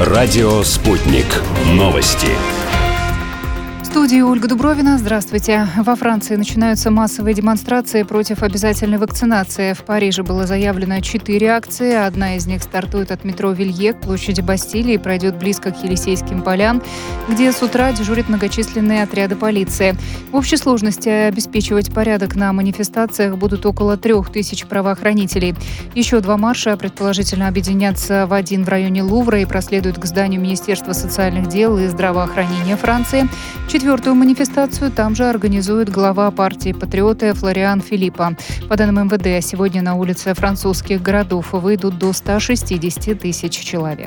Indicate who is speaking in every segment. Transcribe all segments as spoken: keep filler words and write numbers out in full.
Speaker 1: Радио «Спутник». Новости.
Speaker 2: В студии Ольга Дубровина. Здравствуйте. Во Франции начинаются массовые демонстрации против обязательной вакцинации. В Париже было заявлено четыре акции. Одна из них стартует от метро Вилье к площади Бастилии и пройдет близко к Елисейским полям, где с утра дежурят многочисленные отряды полиции. В общей сложности обеспечивать порядок на манифестациях будут около трех тысяч правоохранителей. Еще два марша предположительно объединятся в один в районе Лувра и проследуют к зданию Министерства социальных дел и здравоохранения Франции. Четвертую манифестацию там же организует глава партии «Патриоты» Флориан Филиппо. По данным МВД, сегодня на улицы французских городов выйдут до ста шестидесяти тысяч человек.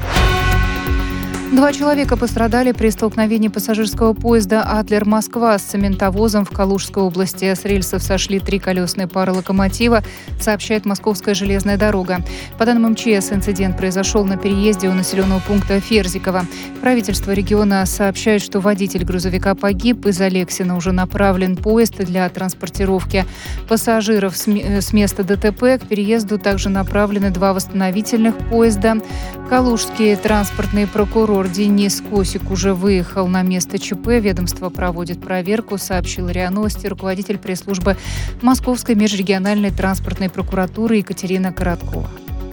Speaker 2: Два человека пострадали при столкновении пассажирского поезда «Адлер-Москва» с цементовозом в Калужской области. С рельсов сошли три колесные пары локомотива, сообщает Московская железная дорога. По данным МЧС, инцидент произошел на переезде у населенного пункта Ферзиково. Правительство региона сообщает, что водитель грузовика погиб. Из Алексина уже направлен поезд для транспортировки пассажиров с места ДТП. К переезду также направлены два восстановительных поезда. Калужский транспортный прокурор Денис Косик уже выехал на место ЧП. Ведомство проводит проверку, сообщил РИА Новости руководитель пресс-службы Московской межрегиональной транспортной прокуратуры Екатерина Короткова.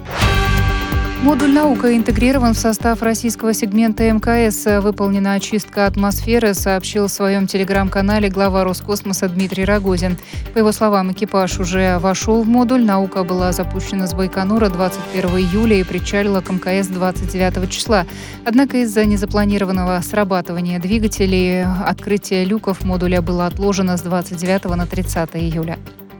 Speaker 2: Модуль «Наука» интегрирован в состав российского сегмента МКС. Выполнена очистка атмосферы, сообщил в своем телеграм-канале глава Роскосмоса Дмитрий Рогозин. По его словам, экипаж уже вошел в модуль. «Наука» была запущена с Байконура двадцать первого июля и причалила к МКС двадцать девятого числа. Однако из-за незапланированного срабатывания двигателей открытие люков модуля было отложено с двадцать девятого на тридцатое июля.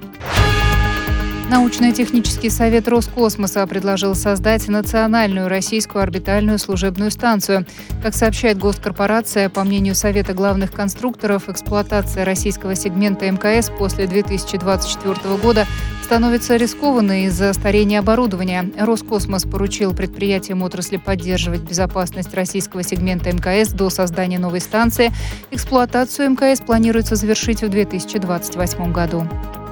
Speaker 2: Научно-технический совет Роскосмоса предложил создать национальную российскую орбитальную служебную станцию. Как сообщает госкорпорация, по мнению Совета главных конструкторов, эксплуатация российского сегмента МКС после две тысячи двадцать четвёртого года становится рискованной из-за старения оборудования. Роскосмос поручил предприятиям отрасли поддерживать безопасность российского сегмента МКС до создания новой станции. Эксплуатацию МКС планируется завершить в две тысячи двадцать восьмом году.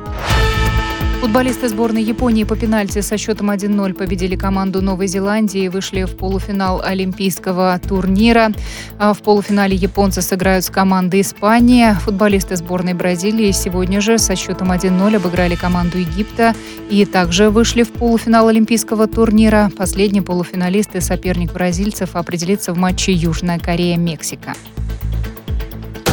Speaker 2: Футболисты сборной Японии по пенальти со счетом один ноль победили команду Новой Зеландии и вышли в полуфинал олимпийского турнира. В полуфинале японцы сыграют с командой Испании. Футболисты сборной Бразилии сегодня же со счетом один ноль обыграли команду Египта и также вышли в полуфинал олимпийского турнира. Последний полуфиналист и соперник бразильцев определится в матче Южная Корея-Мексика.